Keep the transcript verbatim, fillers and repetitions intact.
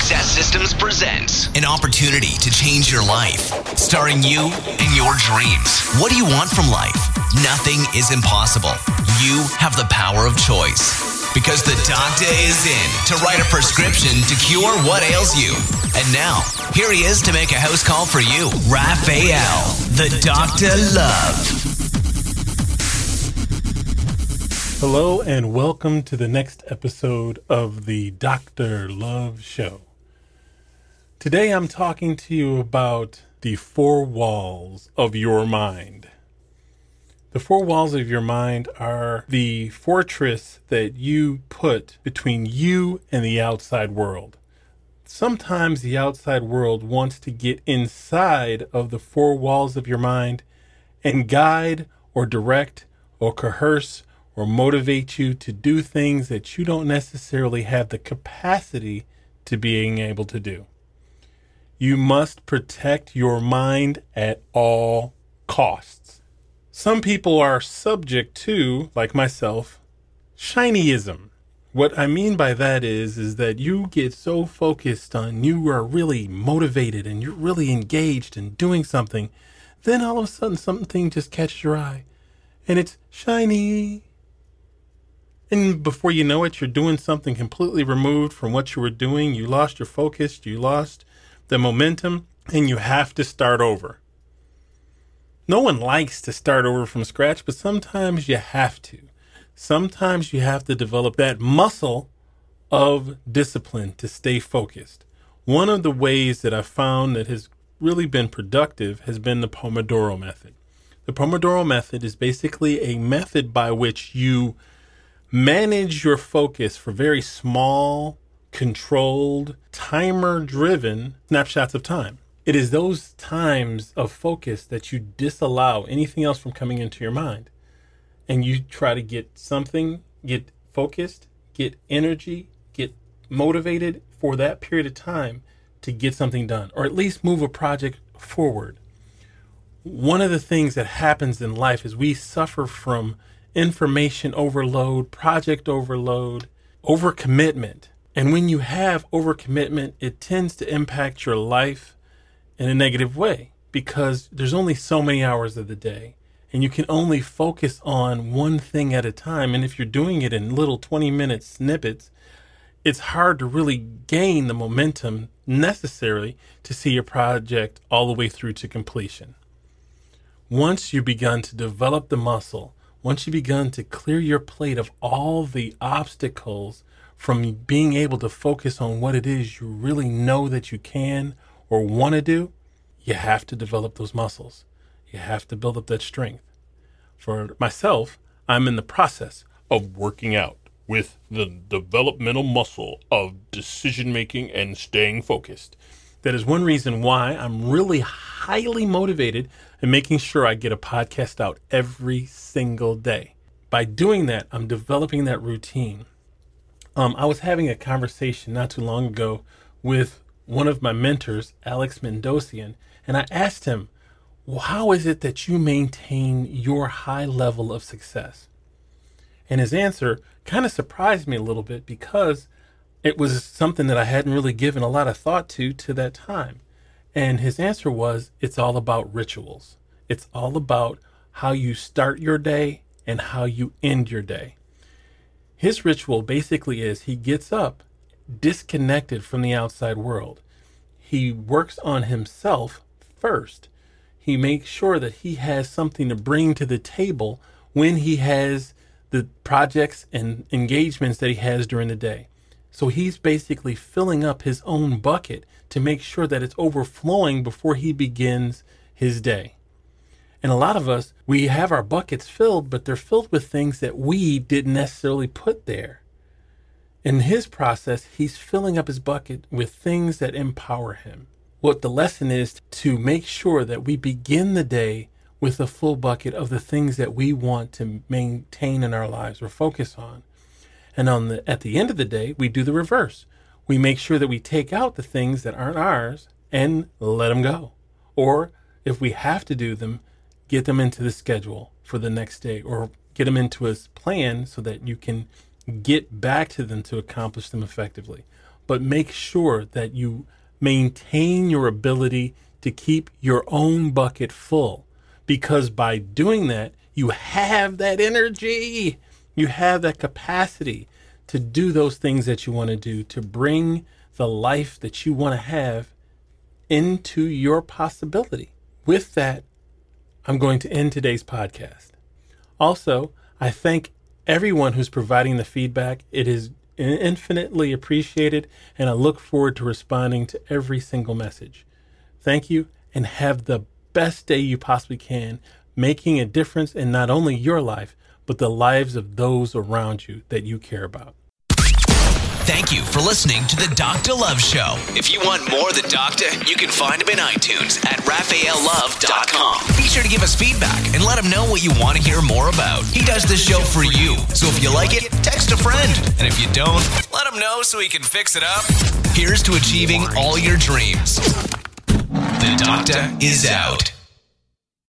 Success Systems presents an opportunity to change your life, starring you and your dreams. What do you want from life? Nothing is impossible. You have the power of choice. Because the doctor is in to write a prescription to cure what ails you. And now, here he is to make a house call for you, Raphael, the Doctor Love. Hello and welcome to the next episode of the Doctor Love Show. Today I'm talking to you about the four walls of your mind. The four walls of your mind are the fortress that you put between you and the outside world. Sometimes the outside world wants to get inside of the four walls of your mind and guide or direct or coerce or motivate you to do things that you don't necessarily have the capacity to being able to do. You must protect your mind at all costs. Some people are subject to, like myself, shinyism. What I mean by that is, is that you get so focused on you are really motivated and you're really engaged in doing something. Then all of a sudden something just catches your eye and it's shiny. And before you know it, you're doing something completely removed from what you were doing. You lost your focus, you lost the momentum, and you have to start over. No one likes to start over from scratch, but sometimes you have to. Sometimes you have to develop that muscle of discipline to stay focused. One of the ways that I've found that has really been productive has been the Pomodoro method. The Pomodoro method is basically a method by which you manage your focus for very small, controlled, timer-driven snapshots of time. It is those times of focus that you disallow anything else from coming into your mind. And you try to get something, get focused, get energy, get motivated for that period of time to get something done, or at least move a project forward. One of the things that happens in life is we suffer from information overload, project overload, overcommitment. And when you have overcommitment, it tends to impact your life in a negative way because there's only so many hours of the day and you can only focus on one thing at a time. And if you're doing it in little twenty minute snippets, it's hard to really gain the momentum necessary to see your project all the way through to completion. Once you've begun to develop the muscle, once you begun to clear your plate of all the obstacles from being able to focus on what it is you really know that you can or want to do, you have to develop those muscles. You have to build up that strength. For myself, I'm in the process of working out with the developmental muscle of decision making and staying focused. That is one reason why I'm really highly motivated in making sure I get a podcast out every single day. By doing that, I'm developing that routine. Um, I was having a conversation not too long ago with one of my mentors, Alex Mendosian, and I asked him, well, how is it that you maintain your high level of success? And his answer kind of surprised me a little bit because it was something that I hadn't really given a lot of thought to to that time. And his answer was, it's all about rituals. It's all about how you start your day and how you end your day. His ritual basically is he gets up disconnected from the outside world. He works on himself first. He makes sure that he has something to bring to the table when he has the projects and engagements that he has during the day. So he's basically filling up his own bucket to make sure that it's overflowing before he begins his day. And a lot of us, we have our buckets filled, but they're filled with things that we didn't necessarily put there. In his process, he's filling up his bucket with things that empower him. What the lesson is to make sure that we begin the day with a full bucket of the things that we want to maintain in our lives or focus on. And on the at the end of the day, we do the reverse. We make sure that we take out the things that aren't ours and let them go. Or if we have to do them, get them into the schedule for the next day or get them into a plan so that you can get back to them to accomplish them effectively. but make sure that you maintain your ability to keep your own bucket full, because by doing that, you have that energy, you have that capacity to do those things that you want to do, to bring the life that you want to have into your possibility. With that, I'm going to end today's podcast. Also, I thank everyone who's providing the feedback. It is infinitely appreciated, and I look forward to responding to every single message. Thank you, and have the best day you possibly can, making a difference in not only your life, but the lives of those around you that you care about. Thank you for listening to the Doctor Love Show. If you want more of the Doctor, you can find him in iTunes at Raphael Love dot com. Be sure to give us feedback and let him know what you want to hear more about. He does this show for you, so if you like it, text a friend. And if you don't, let him know so he can fix it up. Here's to achieving all your dreams. The Doctor is out.